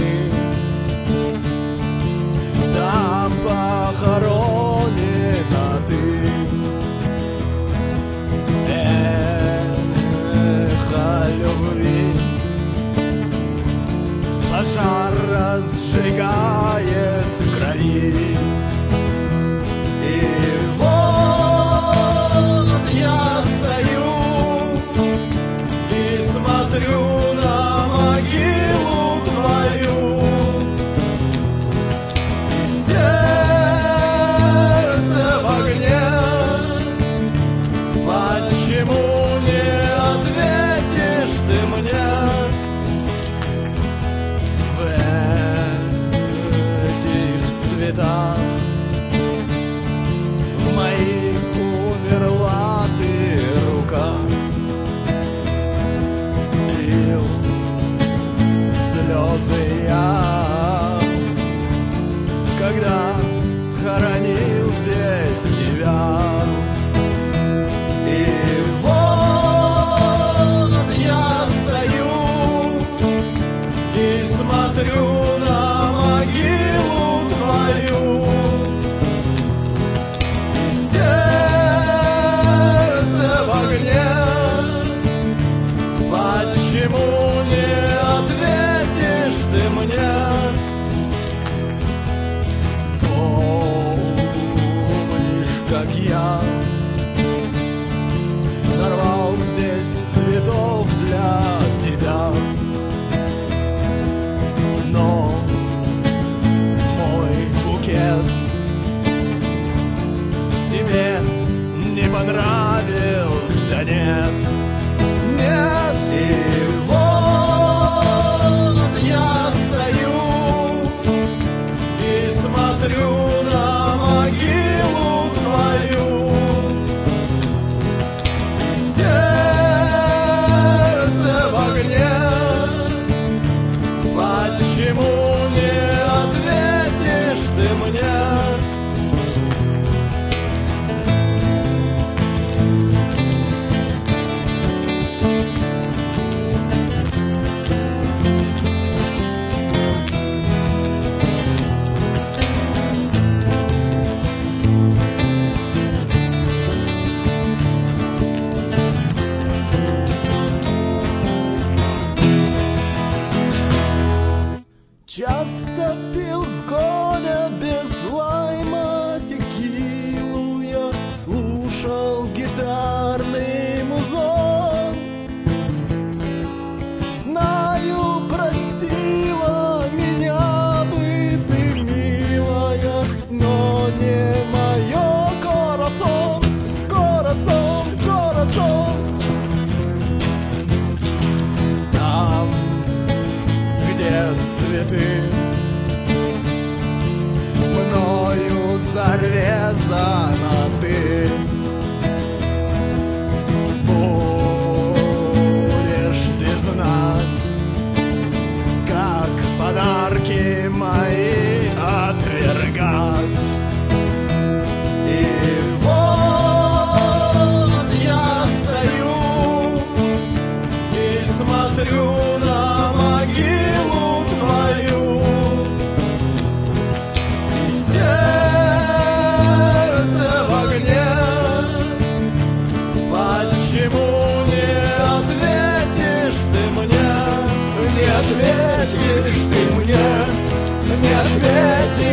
там похоронена ты. Эхо любви пожар разжигает в крови. И вот я стою и смотрю на могилу твою, и сердце в огне. Почему не ответишь ты мне в этих цветах? В моих умерла ты рука. Лил слезы я, когда хоронил здесь тебя. И вот я стою и смотрю на могилу твою, и сердце в огне. Почему не ответишь ты мне? Помнишь, как я нарвал здесь цветов для тебя, но мой букет тебе не понравился, нет, нет. И вот я стою и смотрю на могилу твою, сердце в огне. Почему не ответишь ты мне? Часто пил с горя без лайма текилу, я слушал гитарный музон. Знаю, простила меня бы ты, милая, но не мое корасон, корасон, корасон. Там, где цветы мною зарезана ты, будешь ты знать, как подарки мои отвергать. И вот я стою и смотрю на могилу твою, и сердце в огне. Почему не ответишь ты мне? Не ответишь ты мне, не ответишь.